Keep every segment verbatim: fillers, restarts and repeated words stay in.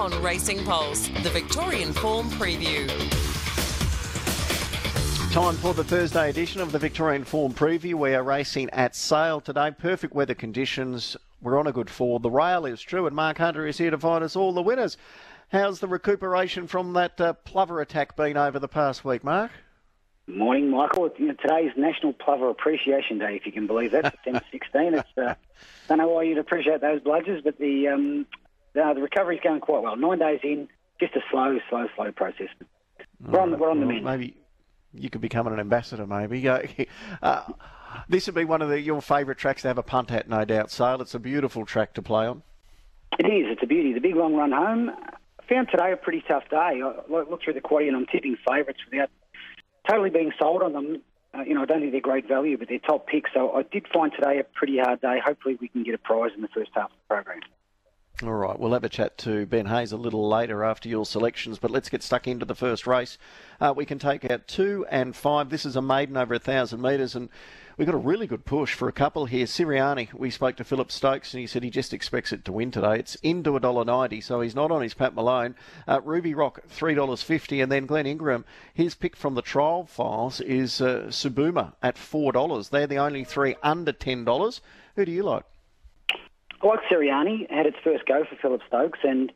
on Racing Pulse, the Victorian Form Preview. Time for the Thursday edition of the Victorian Form Preview. We are racing at Sale today. Perfect weather conditions. We're on a good four. The rail is true, and Mark Hunter is here to find us all the winners. How's the recuperation from that uh, plover attack been over the past week, Mark? Morning, Michael. You know, today's National Plover Appreciation Day, if you can believe that, September sixteenth. It's, uh, don't know why you'd appreciate those bludgers, but the um, the, the recovery's going quite well. Nine days in, just a slow, slow, slow process. We're on, we're on the well, mend. Maybe you could become an ambassador, maybe. Uh, this would be one of the, your favourite tracks to have a punt at, no doubt, Sale. It's a beautiful track to play on. It is. It's a beauty. The big long run home. I found today a pretty tough day. I looked through the quaddy and I'm tipping favourites without totally being sold on them. Uh, you know, I don't think they're great value, but they're top picks. So I did find today a pretty hard day. Hopefully we can get a prize in the first half of the program. All right, we'll have a chat to Ben Hayes a little later after your selections, but let's get stuck into the first race. Uh, we can take out two and five. This is a maiden over one thousand metres, and we've got a really good push for a couple here. Siriani, we spoke to Philip Stokes, and he said he just expects it to win today. It's into one dollar ninety, so he's not on his Pat Malone. Uh, Ruby Rock, three dollars fifty, and then Glenn Ingram, his pick from the trial files is uh, Subuma at four dollars. They're the only three under ten dollars. Who do you like? I like Siriani. Had its first go for Philip Stokes, and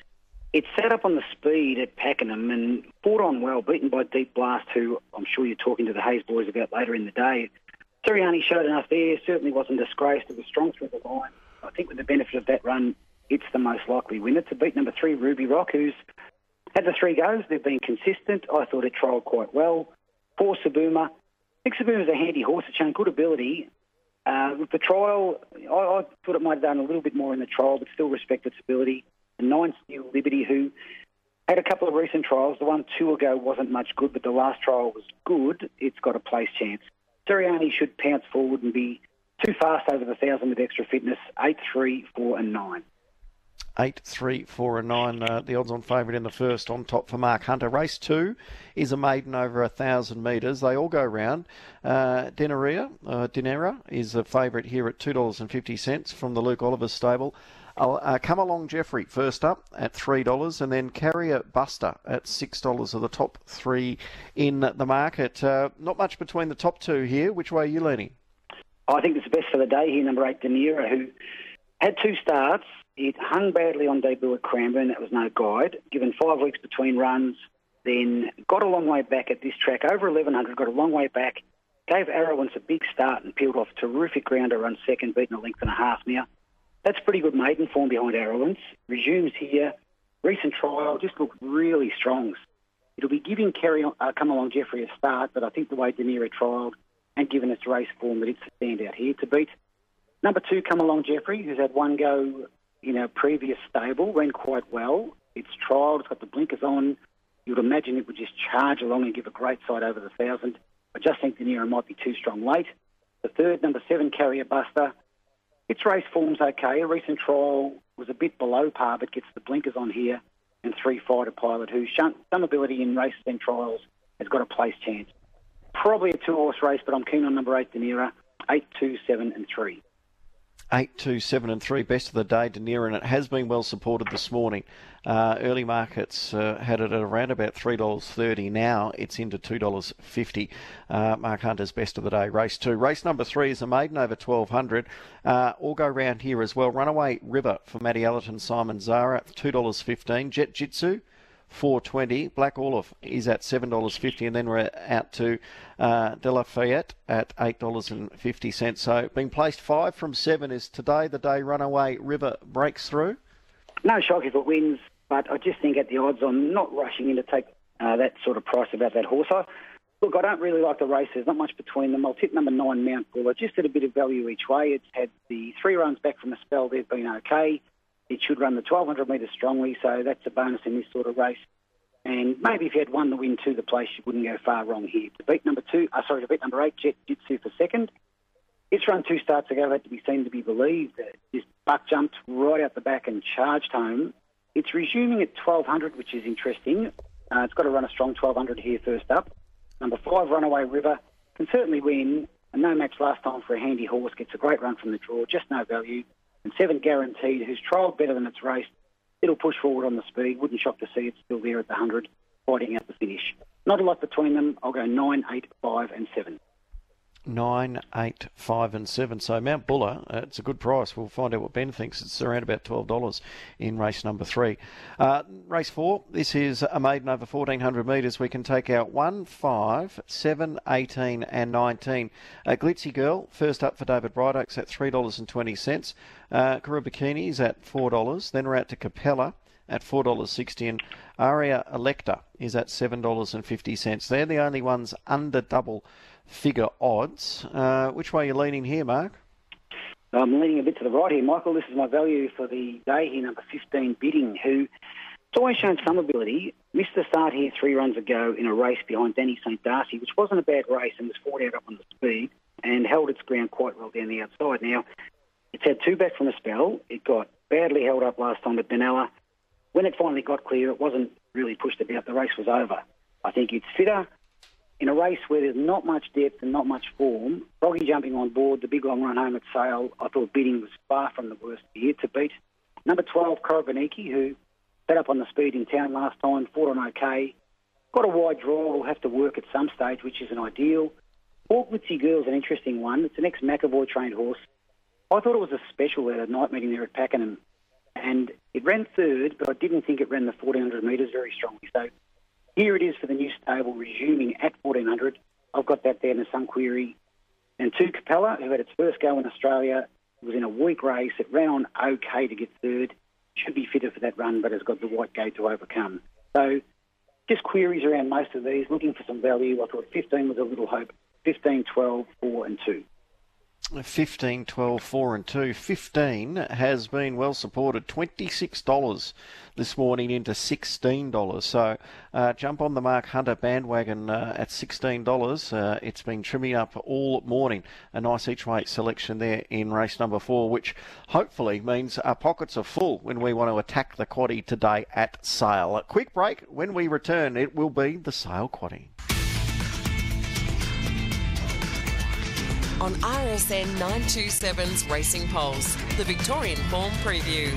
it sat up on the speed at Pakenham and fought on well, beaten by Deep Blast, who I'm sure you're talking to the Hayes boys about later in the day. Siriani showed enough there, certainly wasn't disgraced. It was strong through the line. I think with the benefit of that run, it's the most likely winner to beat number three, Ruby Rock, who's had the three goes. They've been consistent. I thought it trialled quite well. Four, Subuma. I think Subuma's a handy horse. It's shown good ability. Uh, with the trial, I, I thought it might have done a little bit more in the trial, but still respect its ability. And nine, Steel Liberty, who had a couple of recent trials. The one two ago wasn't much good, but the last trial was good. It's got a place chance. Siriani should pounce forward and be too fast over the thousand with extra fitness. Eight, three, four, and nine. Eight, three, four, and nine. Uh, the odds-on favourite in the first, on top for Mark Hunter. Race two is a maiden over a thousand metres. They all go round. Uh, Deneria, uh, Denera is a favourite here at two dollars and fifty cents from the Luke Oliver stable. Uh, uh, Come Along Jeffrey first up at three dollars, and then Carrier Buster at six dollars are the top three in the market. Uh, not much between the top two here. Which way are you leaning? I think it's the best for the day here, number eight, Denera, who had two starts. It hung badly on debut at Cranbourne. That was no guide. Given five weeks between runs, then got a long way back at this track. Over eleven hundred, got a long way back. Gave Arrowance a big start and peeled off terrific ground to run second, beaten a length and a half now. That's pretty good maiden form behind Arrowance. Resumes here. Recent trial just looked really strong. It'll be giving Kerry, uh, Come Along Jeffrey a start, but I think the way Denera trialled and given its race form that it's a standout here to beat. Number two, Come Along Jeffrey, who's had one go in our previous stable, ran quite well. It's trialled, it's got the blinkers on. You would imagine it would just charge along and give a great side over the thousand. I just think Denera might be too strong late. The third, number seven, Carrier Buster. Its race form's okay. A recent trial was a bit below par, but gets the blinkers on here. And three, Fighter Pilot, who's shown some ability in races and trials, has got a place chance. Probably a two-horse race, but I'm keen on number eight, Denera. Eight, two, seven, and three. Eight, two, seven, and three, best of the day, Denera, and it has been well supported this morning. Uh, early markets uh, had it at around about three dollars thirty. Now it's into two dollars fifty. Uh, Mark Hunter's best of the day, race two. Race number three is a maiden over twelve hundred. Uh, all go round here as well. Runaway River for Matty Allerton, Simon Zara, two dollars fifteen. Jet Jitsu, four twenty. Black Olive is at seven dollars fifty, and then we're out to uh, De La Fayette at eight dollars fifty. So being placed five from seven. Is today the day Runaway River breaks through? No shock if it wins, but I just think at the odds I'm not rushing in to take uh, that sort of price about that horse. I, look, I don't really like the race. There's not much between them. I'll tip number nine, Mount Buller, just at a bit of value each way. It's had the three runs back from a spell. They've been okay. It should run the twelve hundred metres strongly, so that's a bonus in this sort of race. And maybe if you had one to win two the place, you wouldn't go far wrong here. To beat number two, uh, sorry, to beat number eight, Jet Jitsu for second. It's run two starts ago, had to be seen to be believed. This buck jumped right out the back and charged home. It's resuming at twelve hundred, which is interesting. Uh, it's got to run a strong twelve hundred here first up. Number five, Runaway River, can certainly win. A no match last time for a handy horse, gets a great run from the draw, just no value. And seven, Guaranteed, who's trialled better than it's raced. it'll push forward on the speed. Wouldn't shock to see it still there at the one hundred, fighting out the finish. Not a lot between them. I'll go nine, eight, five and seven. Nine, eight, five, and seven. So Mount Buller, uh, it's a good price. We'll find out what Ben thinks. It's around about twelve dollars in race number three. Uh, race four. This is a maiden over fourteen hundred metres. We can take out one, five, seven, eighteen, and nineteen. Uh, Glitzy Girl first up for David Bright Oaks at three dollars and twenty cents. Uh, Karubikini is at four dollars. Then we're out to Capella at four dollars sixty, and Aria Electa is at seven dollars and fifty cents. They're the only ones under double figure odds. Uh, which way are you leaning here, Mark? I'm leaning a bit to the right here, Michael. This is my value for the day here, number fifteen, Bidding, who has always shown some ability. Missed the start here three runs ago in a race behind Danny Saint Darcy, which wasn't a bad race and was fought out up on the speed and held its ground quite well down the outside. Now, it's had two back from a spell. It got badly held up last time at Benalla. When it finally got clear, it wasn't really pushed about. The race was over. I think it's fitter. In a race where there's not much depth and not much form, Froggy jumping on board, the big long run home at Sale, I thought Bidding was far from the worst here to beat. Number twelve, Korobaniki, who set up on the speed in town last time, fought on okay. Got a wide draw, will have to work at some stage, which isn't ideal. Glitzy Girl's an interesting one. It's an ex-McAvoy trained horse. I thought it was a special at a night meeting there at Pakenham. And it ran third, but I didn't think it ran the fourteen hundred metres very strongly. So here it is for the new stable, resuming at fourteen hundred. I've got that there in some query. And two, Capella, who had its first go in Australia, was in a weak race. It ran on okay to get third. Should be fitter for that run, but has got the white gate to overcome. So just queries around most of these, looking for some value. I thought fifteen was a little hope. fifteen, twelve, four and two. fifteen, twelve, four and two. fifteen has been well supported. twenty-six dollars this morning into sixteen dollars. So uh, jump on the Mark Hunter bandwagon uh, at sixteen dollars. Uh, it's been trimming up all morning. A nice each way selection there in race number four, which hopefully means our pockets are full when we want to attack the quaddie today at Sale. A quick break. When we return, it will be the Sale quaddie. On R S N nine twenty-seven's Racing Pulse, the Victorian Form Preview.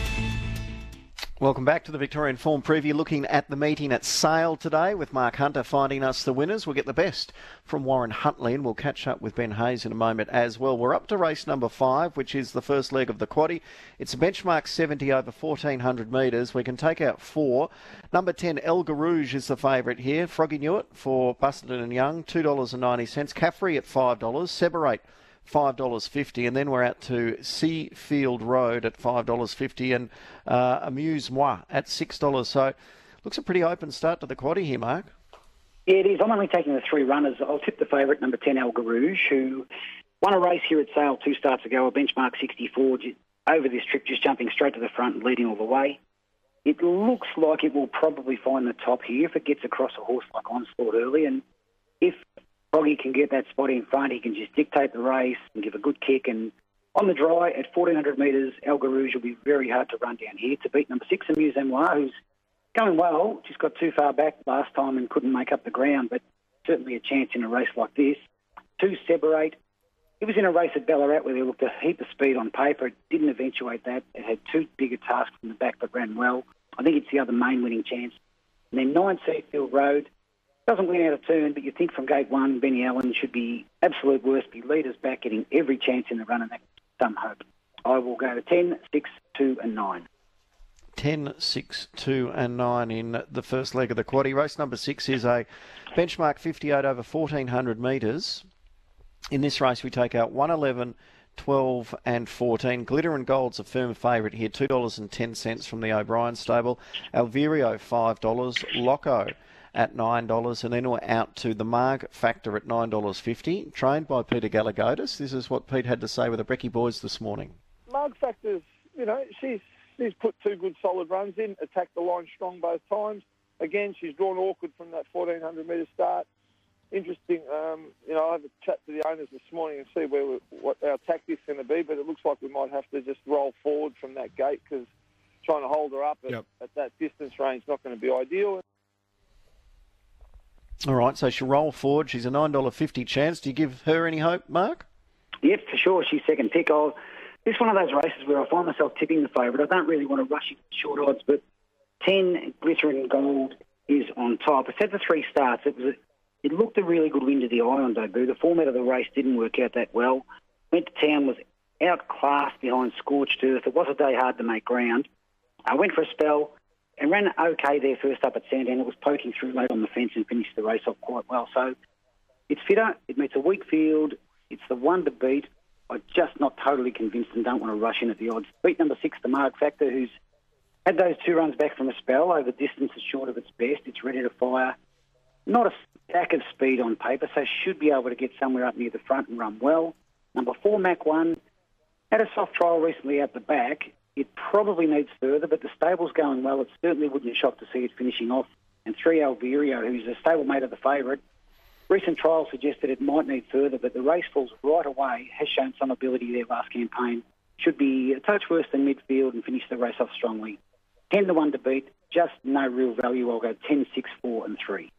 Welcome back to the Victorian Form Preview, looking at the meeting at Sale today with Mark Hunter finding us the winners. We'll get the best from Warren Huntley and we'll catch up with Ben Hayes in a moment as well. We're up to race number five, which is the first leg of the quaddie. It's a benchmark seventy over fourteen hundred metres. We can take out four. Number ten, El Garouge is the favourite here. Froggy Newitt for Busselton and Young, two dollars and ninety cents. Caffrey at five dollars. Separate, five dollars fifty, and then we're out to Seafield Road at five dollars fifty and uh, Amuse-Moi at six dollars. So looks a pretty open start to the quaddie here, Mark. Yeah, it is. I'm only taking the three runners. I'll tip the favourite, number ten, El Garouge, who won a race here at Sale two starts ago, a benchmark sixty-four, over this trip, just jumping straight to the front and leading all the way. It looks like it will probably find the top here if it gets across a horse like Onslaught early, and if Froggy can get that spot in front, he can just dictate the race and give a good kick. And on the dry at fourteen hundred metres, El Garouge will be very hard to run down here to beat number six, Amuse-Moi, who's going well. Just got too far back last time and couldn't make up the ground, but certainly a chance in a race like this. Two, Separate. It was in a race at Ballarat where they looked a heap of speed on paper. It didn't eventuate that. It had two bigger tasks from the back but ran well. I think it's the other main winning chance. And then nine, Seafield Road. Doesn't win out of turn, but you think from gate one, Benny Allen should be absolute worst, be leaders back, getting every chance in the run, and that's some hope. I will go to ten, six, two and nine. ten, six, two and nine in the first leg of the quaddie. Race number six is a benchmark fifty-eight over fourteen hundred metres. In this race, we take out one, eleven, twelve and fourteen. Glitter and Gold's a firm favourite here, two dollars and ten cents from the O'Brien stable. Alvirio, five dollars. Loco at nine dollars, and then we're out to the Marg Factor at nine dollars fifty, trained by Peter Gallagher-Gotis. This is what Pete had to say with the Brecky boys this morning. Marg Factor's, you know, she's she's put two good solid runs in, attacked the line strong both times. Again, she's drawn awkward from that fourteen hundred metre start. Interesting, um, you know, I'll have a chat to the owners this morning and see where we, what our tactic's going to be, but it looks like we might have to just roll forward from that gate because trying to hold her up at, yep. at that distance range is not going to be ideal. All right, so she'll roll forward. She's a nine dollars fifty chance. Do you give her any hope, Mark? Yep, for sure. She's second pick. I'll this is one of those races where I find myself tipping the favourite. I don't really want to rush into short odds, but ten Glittering Gold is on top. It's had the three starts. It was a, it looked a really good win to the eye on debut. The format of the race didn't work out that well. Went to town, was outclassed behind Scorched Earth. It was a day hard to make ground. I went for a spell and ran okay there first up at Sandown. It was poking through late on the fence and finished the race off quite well. So it's fitter. It meets a weak field. It's the one to beat. I'm just not totally convinced and don't want to rush in at the odds. Beat number six, the Mark Factor, who's had those two runs back from a spell. Over distance is short of its best. It's ready to fire. Not a stack of speed on paper, so should be able to get somewhere up near the front and run well. Number four, Mac one, had a soft trial recently out the back. It probably needs further, but the stable's going well. It certainly wouldn't shock to see it finishing off. And three, Alvirio, who's a stablemate of the favourite. Recent trials suggested it might need further, but the race falls right away, has shown some ability there last campaign. Should be a touch worse than midfield and finish the race off strongly. ten to one to beat, just no real value. I'll go ten, six, four and three.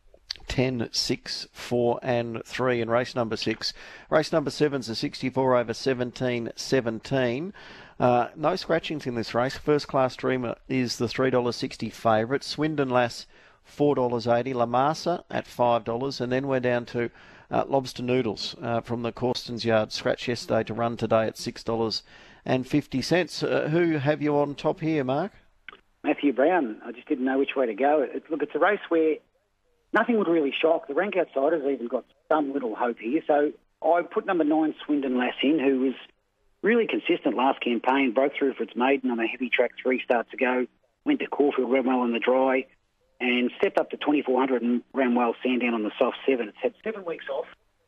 ten, six, four and three in race number six. Race number seven's a sixty-four over seventeen seventeen. Uh, no scratchings in this race. First Class Dreamer is the three dollars sixty favourite. Swindon Lass, four dollars eighty. La Masa at five dollars. And then we're down to uh, Lobster Noodles uh, from the Corstons Yard. Scratch yesterday to run today at six dollars fifty. Uh, who have you on top here, Mark? Matthew Brown. I just didn't know which way to go. It, look, it's a race where nothing would really shock. The rank outsiders even got some little hope here. So I put number nine, Swindon Lass in, who was really consistent last campaign, broke through for its maiden on a heavy track three starts ago, went to Caulfield, ran well in the dry, and stepped up to twenty-four hundred and ran well Sandown on the soft seven. It's had seven weeks off,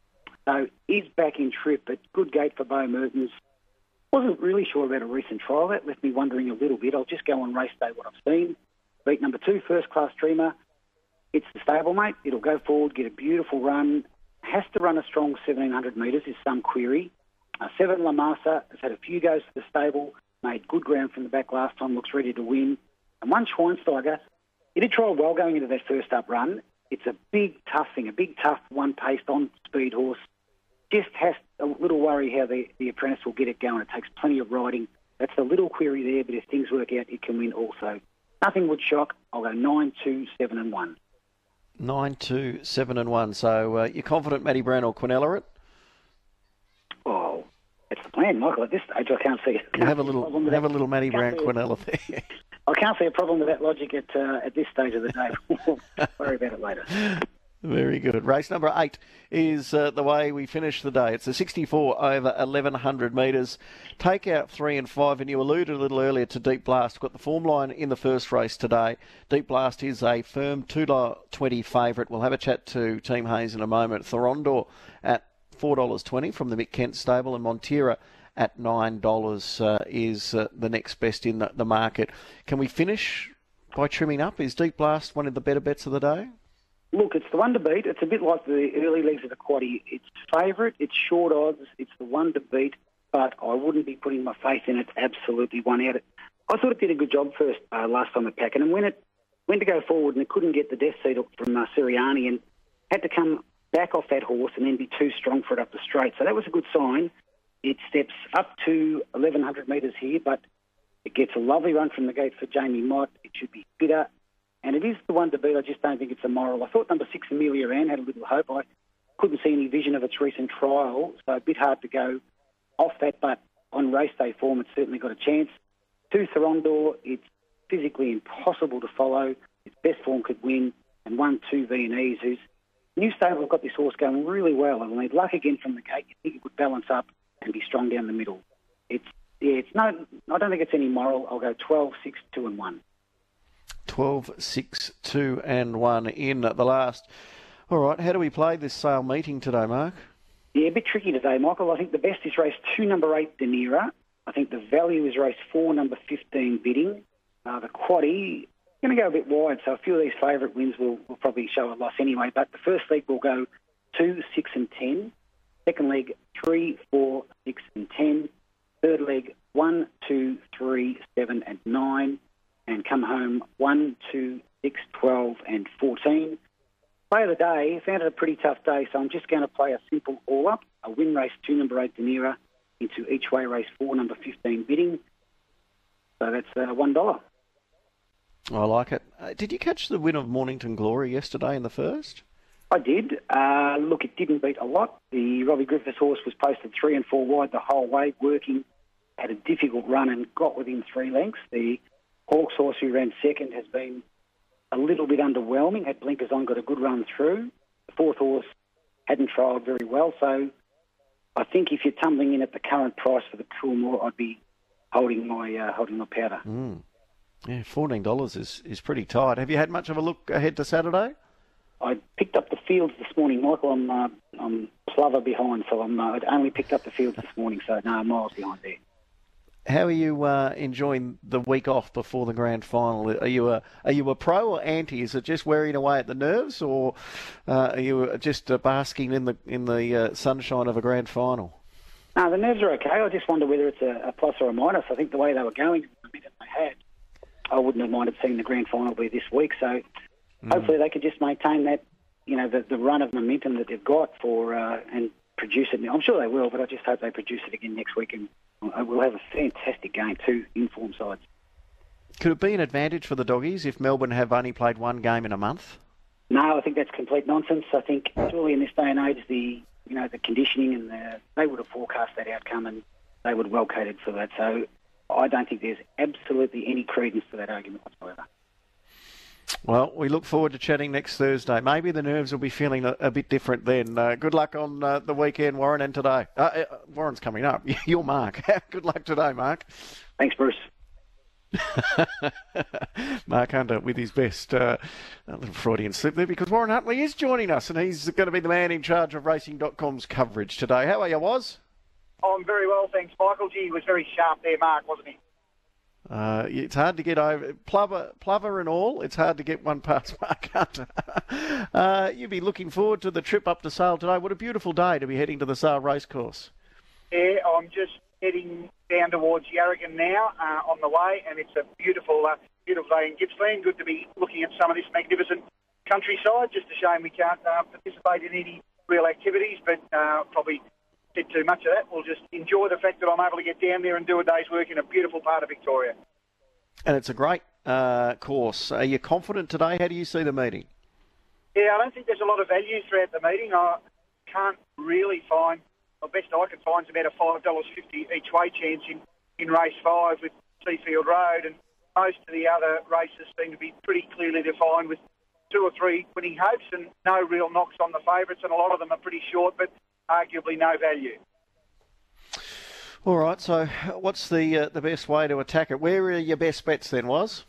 so he's back in trip, but good gate for Bo Mertens. Wasn't really sure about a recent trial. That left me wondering a little bit. I'll just go on race day what I've seen. Beat number two, First Class Dreamer. It's the stablemate. It'll go forward, get a beautiful run. Has to run a strong seventeen hundred metres is some query. Uh, seven, La Masa, has had a few goes to the stable, made good ground from the back last time, looks ready to win. And one, Schweinsteiger, he did trial well going into that first up run. It's a big, tough thing, a big, tough, one-paced, on-speed horse. Just has a little worry how the, the apprentice will get it going. It takes plenty of riding. That's the little query there, but if things work out, it can win also. Nothing would shock. I'll go nine, two, seven and one. nine, two, seven and one. So uh, you're confident Matty Brown or Quinella it? Oh, that's the plan, Michael. At this stage, I can't see it. We'll have a little, have a little Matty Brown Quinella there. I can't see a problem with that logic at uh, at this stage of the day. We'll worry about it later. Very good. Race number eight is uh, the way we finish the day. It's a sixty-four over eleven hundred metres. Take out three and five, and you alluded a little earlier to Deep Blast. Got the form line in the first race today. Deep Blast is a firm two dollars twenty favourite. We'll have a chat to Team Hayes in a moment. Thorondor at four dollars twenty from the Mick Kent stable, and Montera at nine dollars uh, is uh, the next best in the, the market. Can we finish by trimming up? Is Deep Blast one of the better bets of the day? Look, it's the one to beat. It's a bit like the early legs of the quaddie. It's favourite, it's short odds, it's the one to beat, but I wouldn't be putting my faith in it. It's absolutely one out. I thought it did a good job first uh, last time at Packen, and when it went to go forward and it couldn't get the death seat up from uh, Sirianni and had to come back off that horse and then be too strong for it up the straight. So that was a good sign. It steps up to eleven hundred metres here, but it gets a lovely run from the gate for Jamie Mott. It should be fitter. And it is the one to beat. I just don't think it's a moral. I thought number six, Amelia Ann, had a little hope. I couldn't see any vision of its recent trial, so a bit hard to go off that. But on race day form, it's certainly got a chance. Two, Thorondor, it's physically impossible to follow. Its best form could win. And one, two, Viennese, who's new stable have got this horse going really well. It'll need luck again from the gate. You think it would balance up and be strong down the middle. It's yeah, it's no. I don't think it's any moral. I'll go twelve, six, two, and one. twelve, six, two and one in the last. All right, how do we play this sale meeting today, Mark? Yeah, a bit tricky today, Michael. I think the best is race two, number eight, Danira. I think the value is race four, number fifteen, Bidding. Uh, the quaddie, going to go a bit wide, so a few of these favourite wins will, will probably show a loss anyway. But the first leg will go two, six and ten. Second leg, three, four, six and ten. Third leg, one, two, three, seven and nine. And come home one, two, six, twelve and fourteen. Play of the day, found it a pretty tough day, so I'm just going to play a simple all-up. A win race two, number eight, Danira. into each way race four, number fifteen bidding. So that's uh, one dollar. I like it. Uh, did you catch the win of Mornington Glory yesterday in the first? I did. Uh, look, it didn't beat a lot. The Robbie Griffiths horse was posted three and four wide the whole way, working, had a difficult run and got within three lengths. The Hawks horse who ran second has been a little bit underwhelming, had blinkers on, got a good run through. The fourth horse hadn't trialled very well, so I think if you're tumbling in at the current price for the Coolmore, I'd be holding my uh, holding my powder. Mm. Yeah, fourteen dollars is, is pretty tight. Have you had much of a look ahead to Saturday? I picked up the fields this morning, Michael. I'm, uh, I'm Plover behind, so I'm, uh, I'd only picked up the fields this morning, so no, miles behind there. How are you uh, enjoying the week off before the grand final? Are you a are you a pro or anti? Is it just wearing away at the nerves, or uh, are you just uh, basking in the in the uh, sunshine of a grand final? No, the nerves are okay. I just wonder whether it's a, a plus or a minus. I think the way they were going, the minute they had, I wouldn't have minded seeing the grand final be this week. So mm. hopefully they could just maintain that, you know, the, the run of momentum that they've got for uh, and produce it. I'm sure they will, but I just hope they produce it again next week, and we'll have a fantastic game, two informed sides. Could it be an advantage for the doggies if Melbourne have only played one game in a month? No, I think that's complete nonsense. I think surely in this day and age, the you know the conditioning and the, they would have forecast that outcome, and they would have well catered for that. So I don't think there's absolutely any credence to that argument whatsoever. Well, we look forward to chatting next Thursday. Maybe the nerves will be feeling a, a bit different then. Uh, good luck on uh, the weekend, Warren, and today. Uh, uh, Warren's coming up. You're Mark. Good luck today, Mark. Thanks, Bruce. Mark Hunter with his best uh, a little Freudian slip there, because Warren Huntley is joining us, and he's going to be the man in charge of Racing dot com's coverage today. How are you, Woz? Oh, I'm very well, thanks, Michael. Gee, he was very sharp there, Mark, wasn't he? Uh, it's hard to get over Plover, Plover and all. It's hard to get one past Mark Hunter. uh, you'll be looking forward to the trip up to Sale today. What a beautiful day to be heading to the Sale racecourse. Yeah, I'm just heading down towards Yarragon now uh, on the way, and it's a beautiful, uh, beautiful day in Gippsland. Good to be looking at some of this magnificent countryside. Just a shame we can't uh, participate in any real activities, but uh, probably did too much of that. We'll just enjoy the fact that I'm able to get down there and do a day's work in a beautiful part of Victoria. And it's a great uh, course. Are you confident today? How do you see the meeting? Yeah, I don't think there's a lot of value throughout the meeting. I can't really find, the best I can find is about a five dollars fifty each way chance in, in race five with Seafield Road, and most of the other races seem to be pretty clearly defined with two or three winning hopes and no real knocks on the favourites, and a lot of them are pretty short, but arguably no value. All right, so what's the uh, the best way to attack it? Where are your best bets then, Was?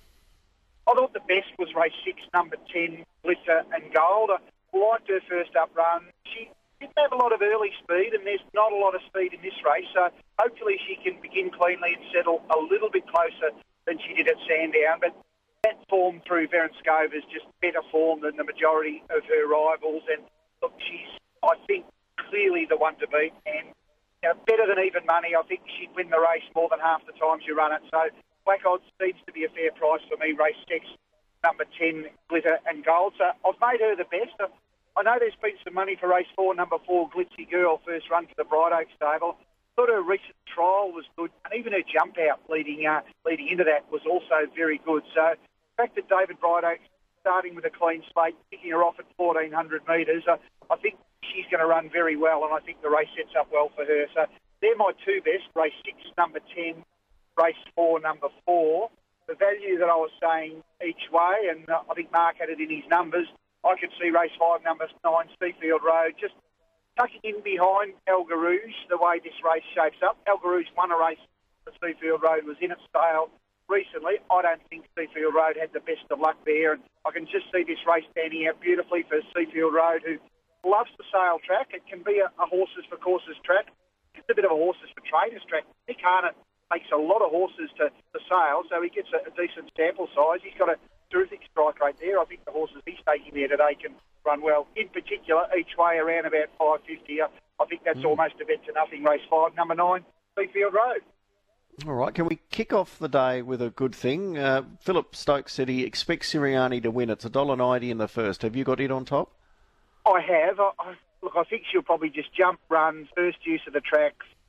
I thought the best was race six, number ten, Glitter and Gold. I liked her first up run. She didn't have a lot of early speed, and there's not a lot of speed in this race, so hopefully she can begin cleanly and settle a little bit closer than she did at Sandown. But that form through Verenskova is just better form than the majority of her rivals, and look, she's, I think, clearly the one to beat, and you know, better than even money. I think she'd win the race more than half the times you run it. So Black Odds seems to be a fair price for me. Race six, number ten, Glitter and Gold. So I've made her the best. I know there's been some money for race four, number four, Glitzy Girl, first run for the Bright Oak stable. Thought her recent trial was good, and even her jump out leading uh, leading into that was also very good. So the fact that David Bright Oak starting with a clean slate, picking her off at fourteen hundred metres, uh, I think she's going to run very well, and I think the race sets up well for her. So they're my two best, race six, number ten, race four, number four. The value that I was saying each way, and uh, I think Mark had it in his numbers, I could see race five, number nine, Seafield Road, just tucking in behind Elgar Rouge, the way this race shapes up. Elgar Rouge won a race for Seafield Road, was in its stale recently. I don't think Seafield Road had the best of luck there, and I can just see this race standing out beautifully for Seafield Road, who loves the Sale track. It can be a, a horses for courses track. It's a bit of a horses for trainers track. Nick Harnett takes a lot of horses to, to Sale, so he gets a, a decent sample size. He's got a terrific strike rate there. I think the horses he's taking there today can run well. In particular, each way around about five fifty. I think that's mm. almost a bet to nothing. Race five, number nine, Seafield Road. All right, can we kick off the day with a good thing? Uh, Philip Stokes said he expects Siriani to win. It's one dollar ninety in the first. Have you got it on top? I have. I, I, look, I think she'll probably just jump, run, first use of the track,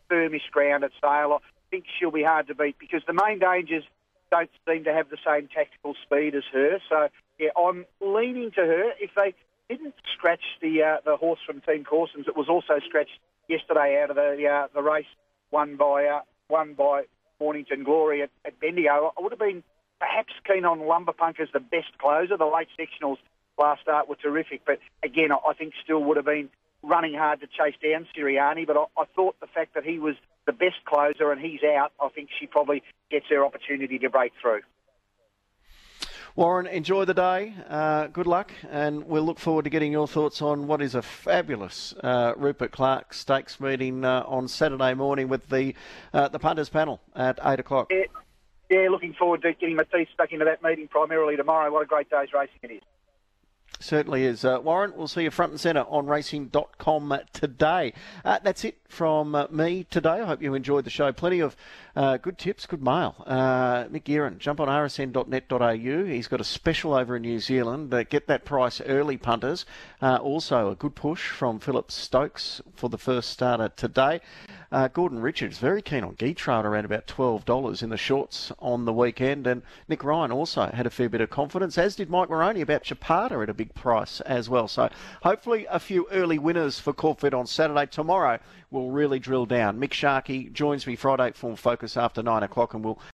firmish ground at Sale. I think she'll be hard to beat because the main dangers don't seem to have the same tactical speed as her. So, yeah, I'm leaning to her. If they didn't scratch the uh, the horse from Team Corson's, it was also scratched yesterday out of the uh, the race won by uh, won by Mornington Glory at, at Bendigo. I would have been perhaps keen on Lumberpunk as the best closer. The late sectionals last start were terrific, but again, I think still would have been running hard to chase down Sirianni. But I, I thought the fact that he was the best closer and he's out, I think she probably gets her opportunity to break through. Warren, enjoy the day. Uh, good luck, and we'll look forward to getting your thoughts on what is a fabulous uh, Rupert Clarke Stakes meeting uh, on Saturday morning with the uh, the punters panel at eight o'clock. Yeah, yeah, looking forward to getting my teeth stuck into that meeting primarily tomorrow. What a great day's racing it is. Certainly is. Uh, Warren, we'll see you front and centre on racing dot com today. Uh, that's it from uh, me today. I hope you enjoyed the show. Plenty of uh, good tips, good mail. Uh, Mick Guerin, jump on r s n dot net dot a u. He's got a special over in New Zealand. Uh, get that price early, punters. Uh, also, a good push from Philip Stokes for the first starter today. Uh, Gordon Richards, very keen on Geetrail around about twelve dollars in the shorts on the weekend. And Nick Ryan also had a fair bit of confidence, as did Mike Moroney about Chapada at a big price as well. So hopefully a few early winners for Corfit on Saturday. Tomorrow we'll really drill down. Mick Sharkey joins me Friday Form Focus after nine o'clock, and we'll